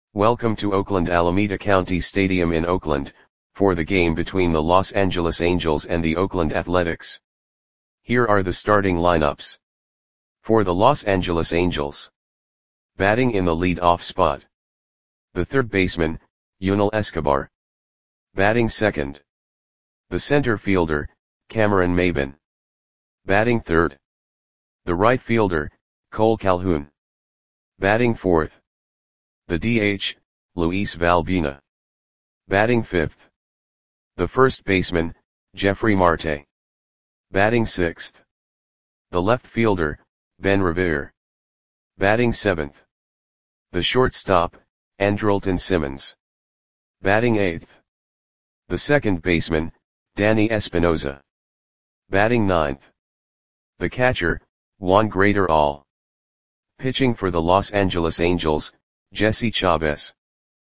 Welcome to Oakland Alameda County Stadium in Oakland, for the game between the Los Angeles Angels and the Oakland Athletics. Here are the starting lineups. For the Los Angeles Angels. Batting in the lead-off spot. The third baseman, Yunel Escobar. Batting second. The center fielder, Cameron Maybin. Batting third. The right fielder, Cole Calhoun. Batting fourth. The DH, Luis Valbuena. Batting fifth. The first baseman, Jeffrey Marte. Batting sixth. The left fielder, Ben Revere. Batting seventh. The shortstop, Andrelton Simmons. Batting eighth. The second baseman, Danny Espinosa. Batting ninth. The catcher, Juan Graterol. Pitching for the Los Angeles Angels, Jesse Chavez.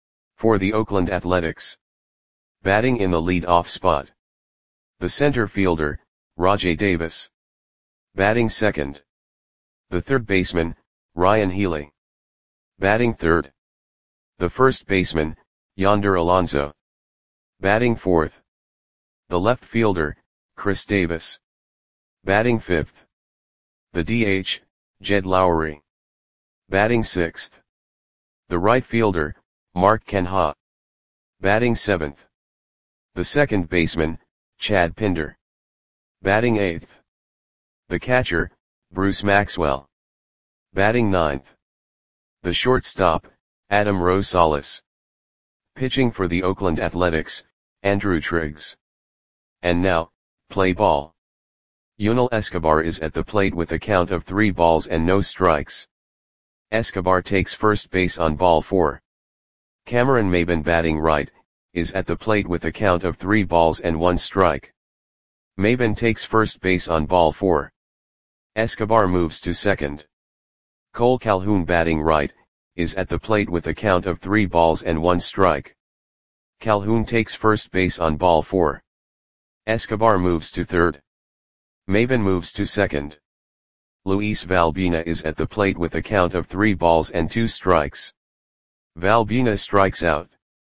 For the Oakland Athletics. Batting in the lead-off spot. The center fielder, Rajai Davis. Batting second. The third baseman, Ryan Healy. Batting third. The first baseman, Yonder Alonso. Batting fourth. The left fielder, Chris Davis. Batting fifth. The DH, Jed Lowrie. Batting sixth. The right fielder, Mark Canha. Batting seventh. The second baseman, Chad Pinder. Batting eighth. The catcher, Bruce Maxwell. Batting ninth. The shortstop, Adam Rosales. Pitching for the Oakland Athletics, Andrew Triggs. And now, play ball. Yunel Escobar is at the plate with a count of 3 balls and no strikes. Escobar takes first base on ball 4. Cameron Maybin, batting right, is at the plate with a count of 3 balls and 1 strike. Maybin takes first base on ball 4. Escobar moves to second. Cole Calhoun, batting right, is at the plate with a count of 3 balls and 1 strike. Calhoun takes first base on ball 4. Escobar moves to third. Maybin moves to second. Luis Valbuena is at the plate with a count of 3 balls and 2 strikes. Valbuena strikes out.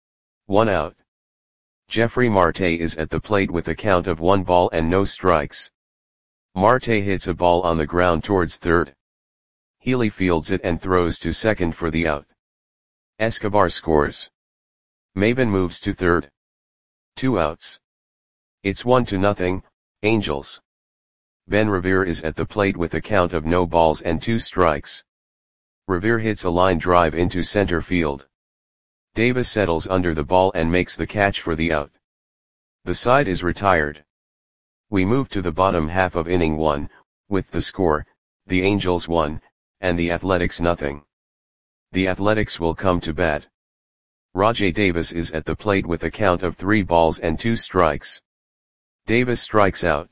1 out. Jeffrey Marte is at the plate with a count of 1 ball and no strikes. Marte hits a ball on the ground towards third. Healy fields it and throws to second for the out. Escobar scores. Maybin moves to third. 2 outs. It's 1-0, Angels. Ben Revere is at the plate with a count of no balls and 2 strikes. Revere hits a line drive into center field. Davis settles under the ball and makes the catch for the out. The side is retired. We move to the bottom half of inning 1, with the score, the Angels 1, and the Athletics 0. The Athletics will come to bat. Rajai Davis is at the plate with a count of 3 balls and 2 strikes. Davis strikes out.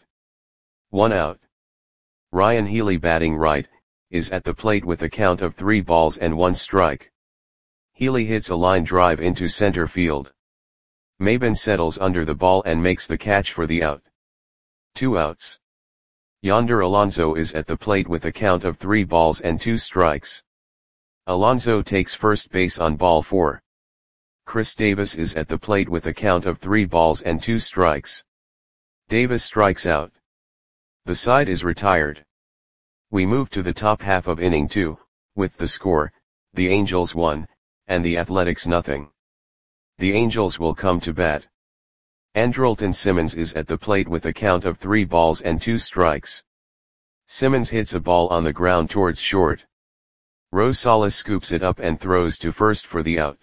1 out. Ryan Healy, batting right, is at the plate with a count of 3 balls and 1 strike. Healy hits a line drive into center field. Maybin settles under the ball and makes the catch for the out. 2 outs. Yonder Alonso is at the plate with a count of 3 balls and 2 strikes. Alonso takes first base on ball 4. Chris Davis is at the plate with a count of 3 balls and 2 strikes. Davis strikes out. The side is retired. We move to the top half of inning 2, with the score, the Angels 1, and the Athletics 0. The Angels will come to bat. Andrelton Simmons is at the plate with a count of 3 balls and 2 strikes. Simmons hits a ball on the ground towards short. Rosales scoops it up and throws to first for the out.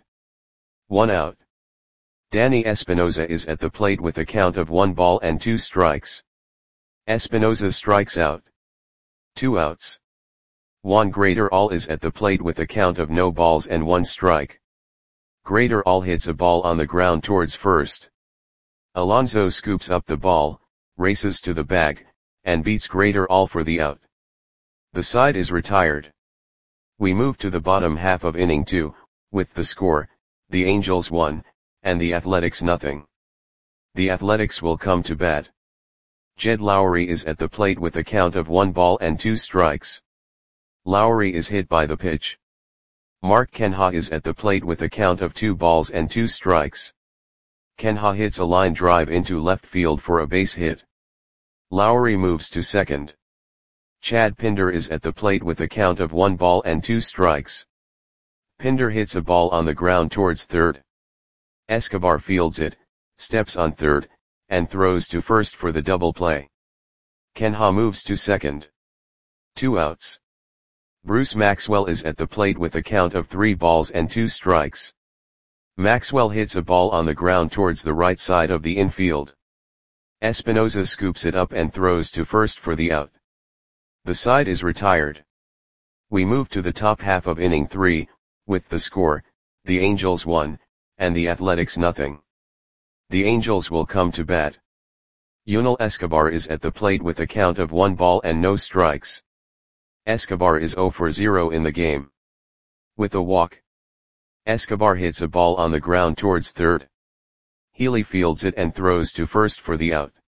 1 out. Danny Espinosa is at the plate with a count of 1 ball and 2 strikes. Espinosa strikes out. 2 outs. Juan Graterol is at the plate with a count of no balls and 1 strike. Graterol hits a ball on the ground towards first. Alonso scoops up the ball, races to the bag, and beats Graterol for the out. The side is retired. We move to the bottom half of inning 2, with the score, the Angels 1, and the Athletics 0. The Athletics will come to bat. Jed Lowrie is at the plate with a count of 1 ball and 2 strikes. Lowrie is hit by the pitch. Mark Kenha is at the plate with a count of 2 balls and 2 strikes. Kenha hits a line drive into left field for a base hit. Lowry moves to second. Chad Pinder is at the plate with a count of 1 ball and 2 strikes. Pinder hits a ball on the ground towards third. Escobar fields it, steps on third, and throws to first for the double play. Kenha moves to second. 2 outs. Bruce Maxwell is at the plate with a count of 3 balls and 2 strikes. Maxwell hits a ball on the ground towards the right side of the infield. Espinosa scoops it up and throws to first for the out. The side is retired. We move to the top half of inning 3, with the score, the Angels 1, and the Athletics nothing. The Angels will come to bat. Yunel Escobar is at the plate with a count of 1 ball and no strikes. Escobar is 0 for 0 in the game. With a walk, Escobar hits a ball on the ground towards third. Healy fields it and throws to first for the out.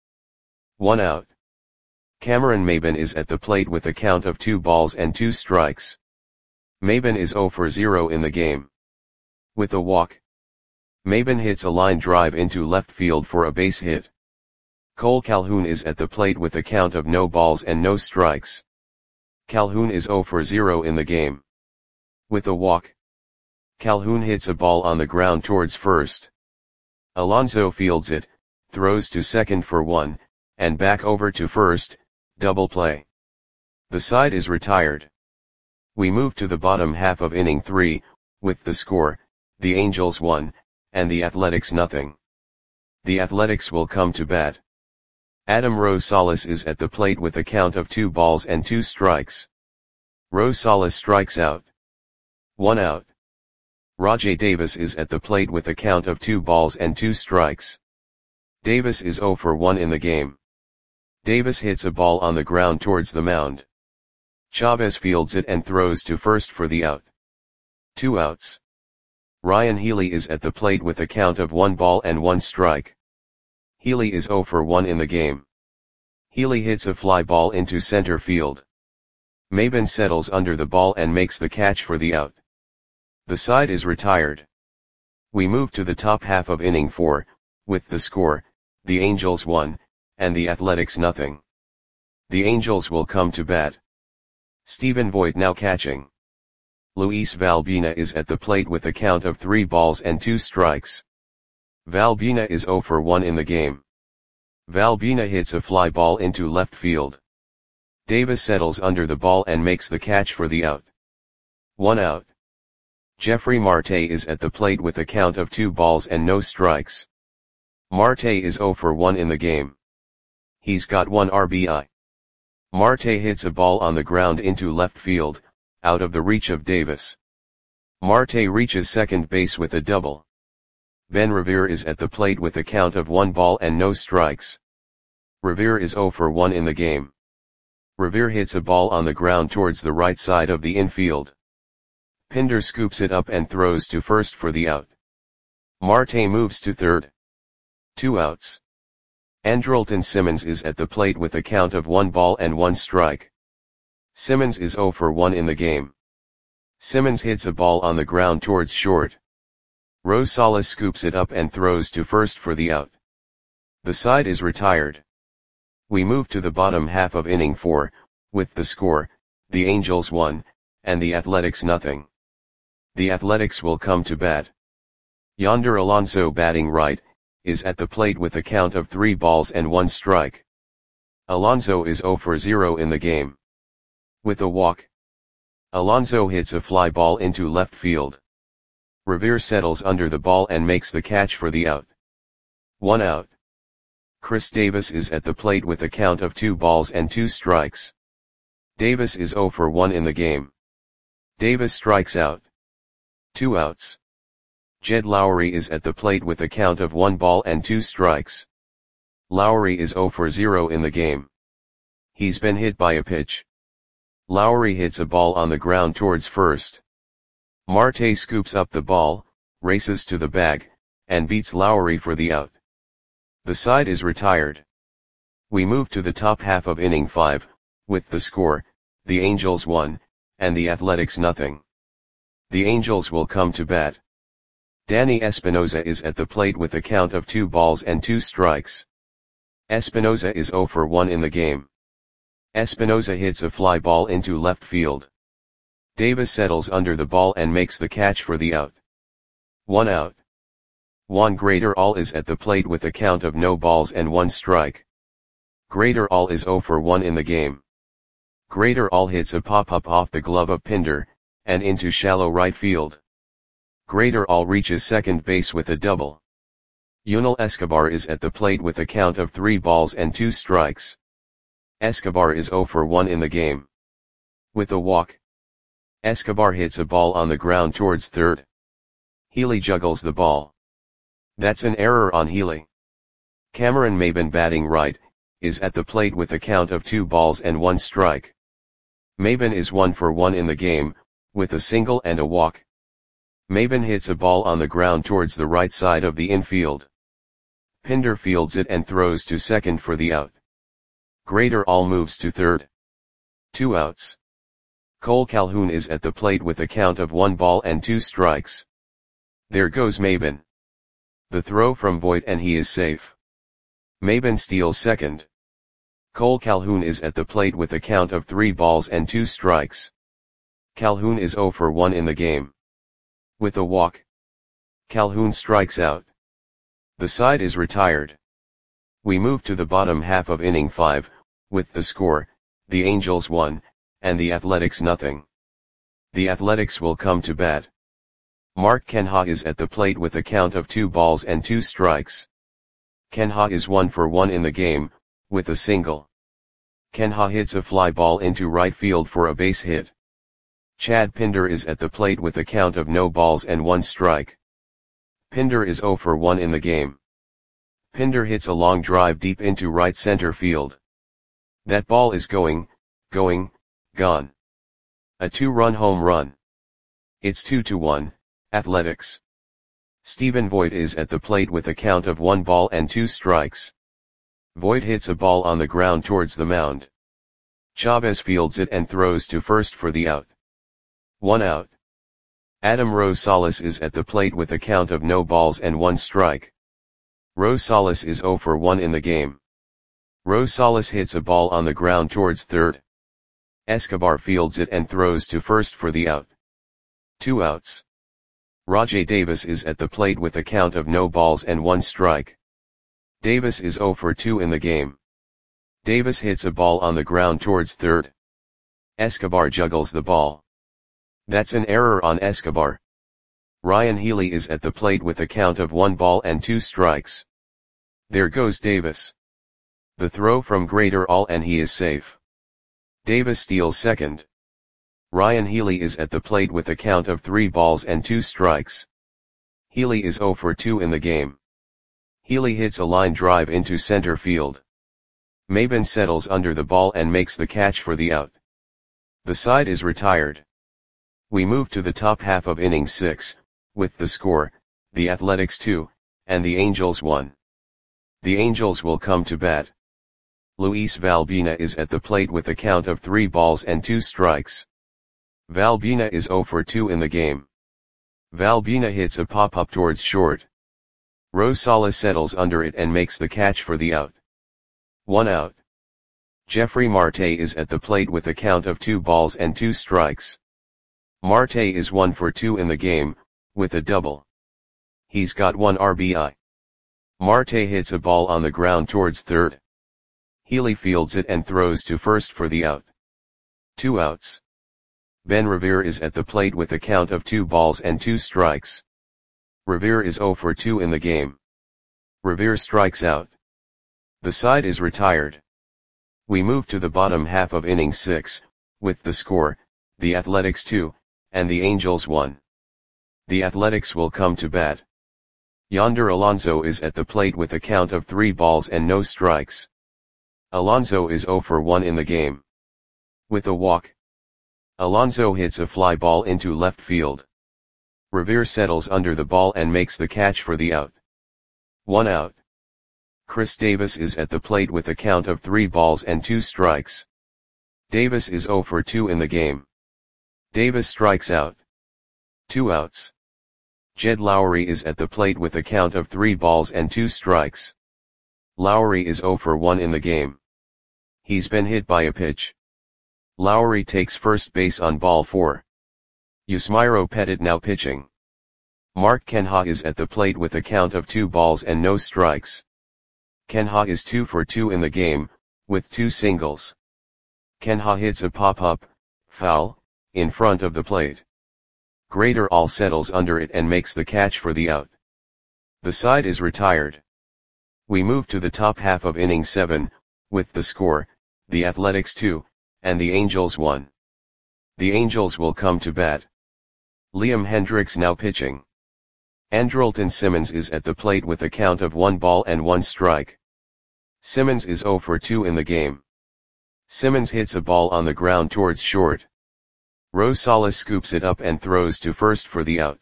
1 out. Cameron Maybin is at the plate with a count of 2 balls and 2 strikes. Maybin is 0 for 0 in the game. With a walk, Maybin hits a line drive into left field for a base hit. Cole Calhoun is at the plate with a count of no balls and no strikes. Calhoun is 0 for 0 in the game. With a walk, Calhoun hits a ball on the ground towards first. Alonso fields it, throws to second for 1, and back over to first, double play. The side is retired. We move to the bottom half of inning 3, with the score, the Angels 1, and the Athletics nothing. The Athletics will come to bat. Adam Rosales is at the plate with a count of 2 balls and 2 strikes. Rosales strikes out. 1 out. Rajai Davis is at the plate with a count of 2 balls and 2 strikes. Davis is 0 for 1 in the game. Davis hits a ball on the ground towards the mound. Chavez fields it and throws to first for the out. 2 outs. Ryan Healy is at the plate with a count of 1 ball and 1 strike. Healy is 0 for 1 in the game. Healy hits a fly ball into center field. Maybin settles under the ball and makes the catch for the out. The side is retired. We move to the top half of inning 4, with the score, the Angels 1, and the Athletics nothing. The Angels will come to bat. Stephen Voigt now catching. Luis Valbina is at the plate with a count of 3 balls and 2 strikes. Valbina is 0 for 1 in the game. Valbina hits a fly ball into left field. Davis settles under the ball and makes the catch for the out. 1 out. Jeffrey Marte is at the plate with a count of 2 balls and no strikes. Marte is 0 for 1 in the game. He's got 1 RBI. Marte hits a ball on the ground into left field, out of the reach of Davis. Marte reaches second base with a double. Ben Revere is at the plate with a count of 1 ball and no strikes. Revere is 0 for 1 in the game. Revere hits a ball on the ground towards the right side of the infield. Pinder scoops it up and throws to first for the out. Marte moves to third. 2 outs. Andrelton Simmons is at the plate with a count of 1 ball and 1 strike. Simmons is 0 for 1 in the game. Simmons hits a ball on the ground towards short. Rosales scoops it up and throws to first for the out. The side is retired. We move to the bottom half of inning 4, with the score, the Angels 1, and the Athletics nothing. The Athletics will come to bat. Yonder Alonso batting right, is at the plate with a count of 3 balls and 1 strike. Alonso is 0 for 0 in the game. With a walk, Alonso hits a fly ball into left field. Revere settles under the ball and makes the catch for the out. 1 out. Chris Davis is at the plate with a count of 2 balls and 2 strikes. Davis is 0 for 1 in the game. Davis strikes out. 2 outs. Jed Lowry is at the plate with a count of 1 ball and 2 strikes. Lowry is 0 for 0 in the game. He's been hit by a pitch. Lowry hits a ball on the ground towards first. Marte scoops up the ball, races to the bag, and beats Lowry for the out. The side is retired. We move to the top half of inning 5, with the score, the Angels 1, and the Athletics nothing. The Angels will come to bat. Danny Espinosa is at the plate with a count of 2 balls and 2 strikes. Espinosa is 0 for 1 in the game. Espinosa hits a fly ball into left field. Davis settles under the ball and makes the catch for the out. 1 out. Juan Graterol is at the plate with a count of no balls and 1 strike. Graterol is 0 for 1 in the game. Graterol hits a pop-up off the glove of Pinder, and into shallow right field. Graterol reaches second base with a double. Yunel Escobar is at the plate with a count of 3 balls and 2 strikes. Escobar is 0 for 1 in the game. With a walk, Escobar hits a ball on the ground towards third. Healy juggles the ball. That's an error on Healy. Cameron Maybin, batting right, is at the plate with a count of 2 balls and 1 strike. Maybin is 1 for 1 in the game, with a single and a walk. Maybin hits a ball on the ground towards the right side of the infield. Pinder fields it and throws to second for the out. Graterol moves to third. 2 outs. Cole Calhoun is at the plate with a count of 1 ball and 2 strikes. There goes Maybin. The throw from Voit and he is safe. Maybin steals second. Cole Calhoun is at the plate with a count of 3 balls and 2 strikes. Calhoun is 0 for 1 in the game. With a walk, Calhoun strikes out. The side is retired. We move to the bottom half of inning 5, with the score, the Angels 1, and the Athletics 0. The Athletics will come to bat. Mark Kenha is at the plate with a count of 2 balls and 2 strikes. Kenha is 1 for 1 in the game, with a single. Kenha hits a fly ball into right field for a base hit. Chad Pinder is at the plate with a count of no balls and 1 strike. Pinder is 0 for 1 in the game. Pinder hits a long drive deep into right center field. That ball is gone. A 2-run home run. It's 2-1, Athletics. Stephen Voit is at the plate with a count of 1 ball and 2 strikes. Voit hits a ball on the ground towards the mound. Chavez fields it and throws to first for the out. 1 out. Adam Rosales is at the plate with a count of no balls and 1 strike. Rosales is 0 for 1 in the game. Rosales hits a ball on the ground towards third. Escobar fields it and throws to first for the out. 2 outs. Rajai Davis is at the plate with a count of no balls and 1 strike. Davis is 0 for 2 in the game. Davis hits a ball on the ground towards third. Escobar juggles the ball. That's an error on Escobar. Ryan Healy is at the plate with a count of 1 ball and 2 strikes. There goes Davis. The throw from Graterol and he is safe. Davis steals second. Ryan Healy is at the plate with a count of 3 balls and 2 strikes. Healy is 0 for 2 in the game. Healy hits a line drive into center field. Maybin settles under the ball and makes the catch for the out. The side is retired. We move to the top half of inning 6, with the score, the Athletics 2, and the Angels 1. The Angels will come to bat. Luis Valbuena is at the plate with a count of 3 balls and 2 strikes. Valbuena is 0 for 2 in the game. Valbuena hits a pop-up towards short. Rosales settles under it and makes the catch for the out. 1 out. Jeffrey Marte is at the plate with a count of 2 balls and 2 strikes. Marte is 1 for 2 in the game, with a double. He's got 1 RBI. Marte hits a ball on the ground towards third. Healy fields it and throws to first for the out. 2 outs. Ben Revere is at the plate with a count of 2 balls and 2 strikes. Revere is 0 for 2 in the game. Revere strikes out. The side is retired. We move to the bottom half of inning 6, with the score, the Athletics 2, and the Angels 1. The Athletics will come to bat. Yonder Alonso is at the plate with a count of 3 balls and no strikes. Alonso is 0 for 1 in the game. With a walk, Alonso hits a fly ball into left field. Revere settles under the ball and makes the catch for the out. 1 out. Chris Davis is at the plate with a count of 3 balls and 2 strikes. Davis is 0 for 2 in the game. Davis strikes out. 2 outs. Jed Lowry is at the plate with a count of 3 balls and 2 strikes. Lowry is 0 for 1 in the game. He's been hit by a pitch. Lowry takes first base on ball 4. Yusmeiro Petit now pitching. Mark Canha is at the plate with a count of 2 balls and no strikes. Canha is 2 for 2 in the game, with 2 singles. Canha hits a pop-up, foul, in front of the plate. Graterol settles under it and makes the catch for the out. The side is retired. We move to the top half of inning 7, with the score, the Athletics 2, and the Angels 1. The Angels will come to bat. Liam Hendriks now pitching. Andrelton Simmons is at the plate with a count of 1 ball and 1 strike. Simmons is 0 for 2 in the game. Simmons hits a ball on the ground towards short. Rosales scoops it up and throws to first for the out.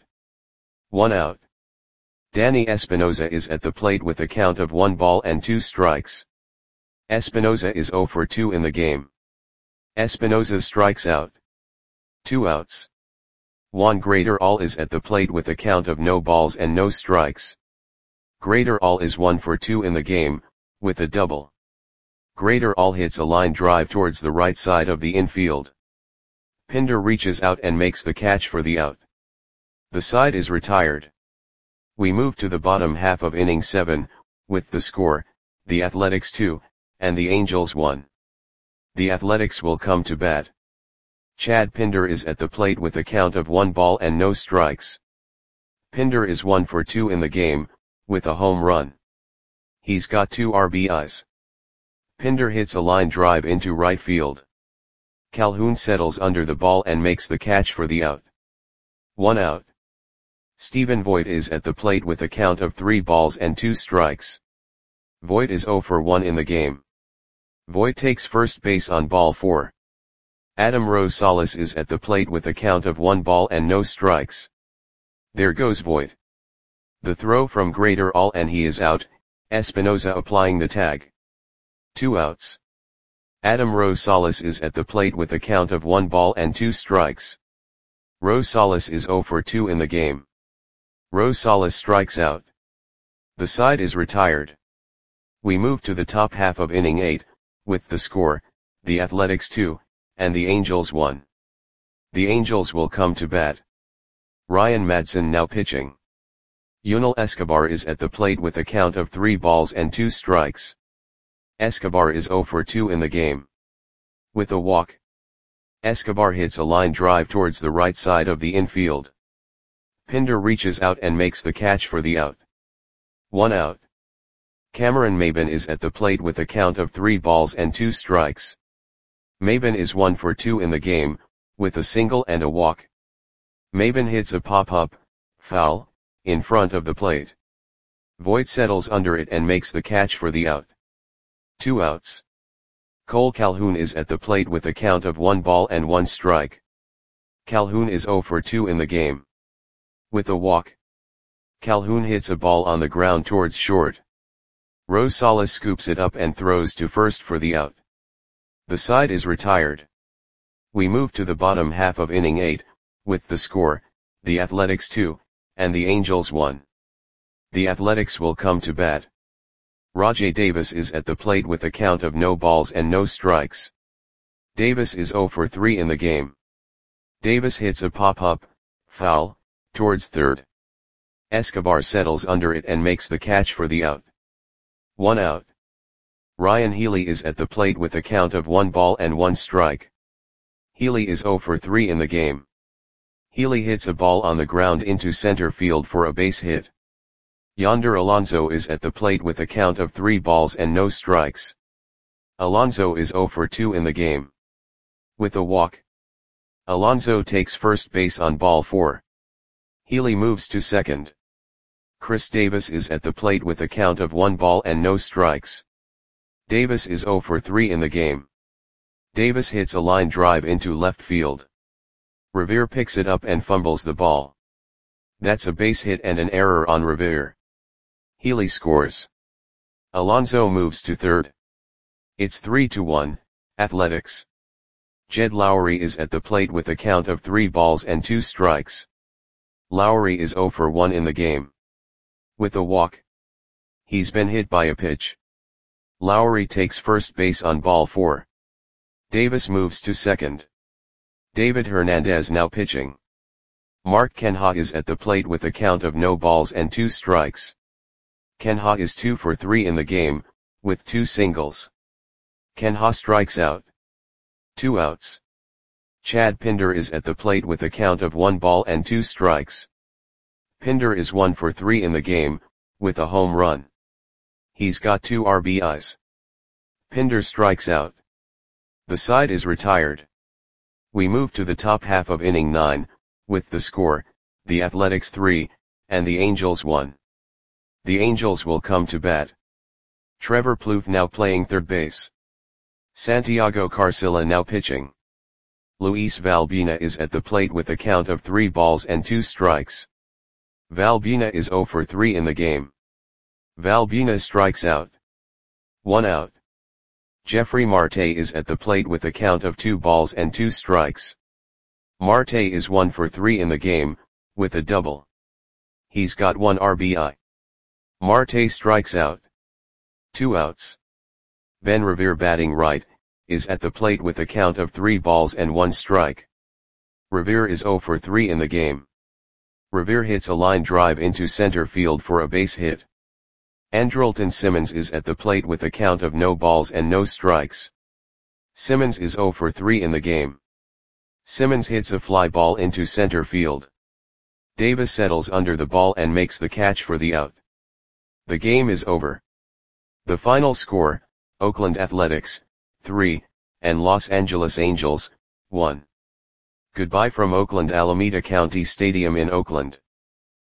1 out. Danny Espinoza is at the plate with a count of 1 ball and 2 strikes. Espinoza is 0 for 2 in the game. Espinoza strikes out. 2 outs. Juan Graterol is at the plate with a count of no balls and no strikes. Graterol is 1 for 2 in the game, with a double. Graterol hits a line drive towards the right side of the infield. Pinder reaches out and makes the catch for the out. The side is retired. We move to the bottom half of inning 7, with the score, the Athletics 2, and the Angels 1. The Athletics will come to bat. Chad Pinder is at the plate with a count of 1 ball and no strikes. Pinder is 1 for 2 in the game, with a home run. He's got 2 RBIs. Pinder hits a line drive into right field. Calhoun settles under the ball and makes the catch for the out. 1 out. Stephen Voit is at the plate with a count of 3 balls and 2 strikes. Voit is 0 for 1 in the game. Voit takes first base on ball 4. Adam Rosales is at the plate with a count of 1 ball and no strikes. There goes Voit. The throw from Graterol and he is out, Espinoza applying the tag. 2 outs. Adam Rosales is at the plate with a count of 1 ball and 2 strikes. Rosales is 0 for 2 in the game. Rosales strikes out. The side is retired. We move to the top half of inning 8, with the score, the Athletics 2, and the Angels 1. The Angels will come to bat. Ryan Madson now pitching. Yunel Escobar is at the plate with a count of 3 balls and 2 strikes. Escobar is 0 for 2 in the game. With a walk. Escobar hits a line drive towards the right side of the infield. Pinder reaches out and makes the catch for the out. 1 out. Cameron Maybin is at the plate with a count of 3 balls and 2 strikes. Maybin is 1 for 2 in the game, with a single and a walk. Maybin hits a pop-up, foul, in front of the plate. Voit settles under it and makes the catch for the out. 2 outs. Cole Calhoun is at the plate with a count of 1 ball and 1 strike. Calhoun is 0 for 2 in the game. With a walk. Calhoun hits a ball on the ground towards short. Rosales scoops it up and throws to first for the out. The side is retired. We move to the bottom half of inning 8, with the score, the Athletics 2, and the Angels 1. The Athletics will come to bat. Rajai Davis is at the plate with a count of no balls and no strikes. Davis is 0 for 3 in the game. Davis hits a pop-up, foul, towards third. Escobar settles under it and makes the catch for the out. 1 out. Ryan Healy is at the plate with a count of 1 ball and 1 strike. Healy is 0 for 3 in the game. Healy hits a ball on the ground into center field for a base hit. Yonder Alonso is at the plate with a count of 3 balls and no strikes. Alonso is 0 for 2 in the game. With a walk. Alonso takes first base on ball 4. Healy moves to second. Chris Davis is at the plate with a count of 1 ball and no strikes. Davis is 0 for 3 in the game. Davis hits a line drive into left field. Revere picks it up and fumbles the ball. That's a base hit and an error on Revere. Healy scores. Alonso moves to third. It's 3-1, Athletics. Jed Lowry is at the plate with a count of 3 balls and 2 strikes. Lowry is 0 for 1 in the game. With a walk. He's been hit by a pitch. Lowry takes first base on ball 4. Davis moves to second. David Hernandez now pitching. Mark Canha is at the plate with a count of no balls and 2 strikes. Canha is 2 for 3 in the game, with 2 singles. Canha strikes out. 2 outs. Chad Pinder is at the plate with a count of 1 ball and 2 strikes. Pinder is 1 for 3 in the game, with a home run. He's got 2 RBIs. Pinder strikes out. The side is retired. We move to the top half of inning 9, with the score, the Athletics 3, and the Angels 1. The Angels will come to bat. Trevor Plouffe now playing third base. Santiago Carcilla now pitching. Luis Valbuena is at the plate with a count of 3 balls and 2 strikes. Valbuena is 0 for 3 in the game. Valbuena strikes out. 1 out. Jeffrey Marte is at the plate with a count of 2 balls and 2 strikes. Marte is 1 for 3 in the game, with a double. He's got 1 RBI. Marte strikes out. 2 outs. Ben Revere batting right, is at the plate with a count of 3 balls and 1 strike. Revere is 0 for 3 in the game. Revere hits a line drive into center field for a base hit. Andrelton Simmons is at the plate with a count of no balls and no strikes. Simmons is 0 for 3 in the game. Simmons hits a fly ball into center field. Davis settles under the ball and makes the catch for the out. The game is over. The final score, Oakland Athletics, 3, and Los Angeles Angels, 1. Goodbye from Oakland Alameda County Stadium in Oakland.